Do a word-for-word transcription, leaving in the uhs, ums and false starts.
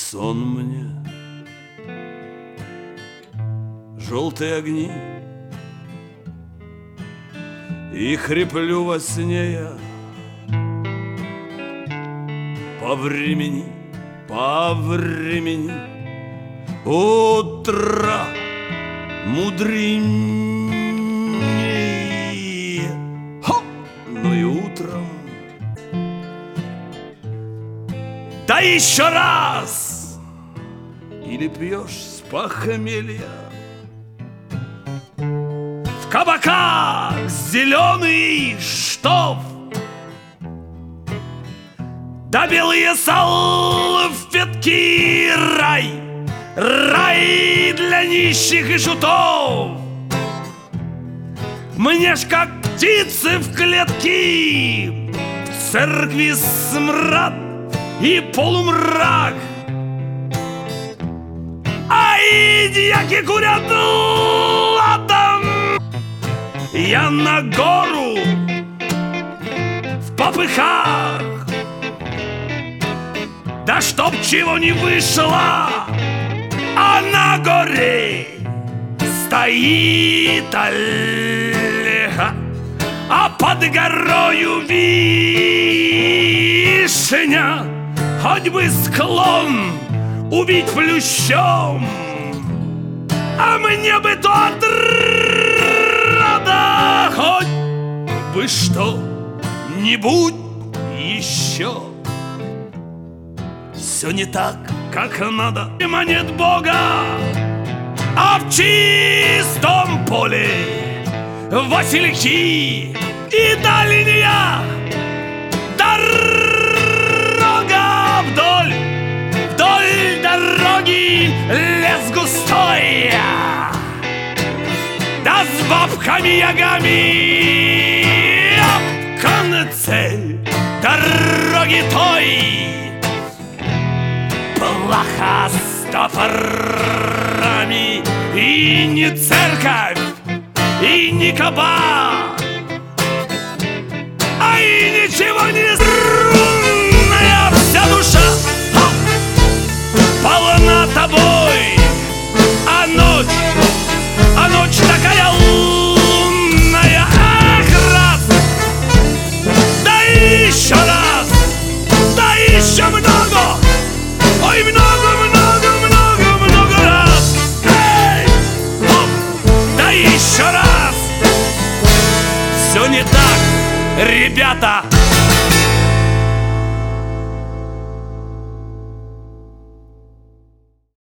сон мне. Желтые огни, и хриплю во сне я. По времени, по времени утро мудренее. Хо! Но и утром да еще раз! Или пьешь с похмелья в кабаках зеленый штоф, да белые салфетки, рай, рай для нищих и шутов. Мне ж как птицы в клетки, в церкви смрад и полумрак, а и дьяки курят ладом. Я на гору в попыхах, да чтоб чего не вышло, а на горе стоит Олега, а под горою вишня, хоть бы склон убить плющом, а мне бы то отрада, хоть бы что-нибудь еще. Все не так, как надо, нема нет Бога, а в чистом поле васильки и дальняя дорога. Вдоль, вдоль дороги лес густой, да с бабками-ягами, а в конце дороги той плаха с топорами, и не церковь, и не кабак, а и ничего не струнная вся душа, ха, полна тобой, а ночь, а ночь такая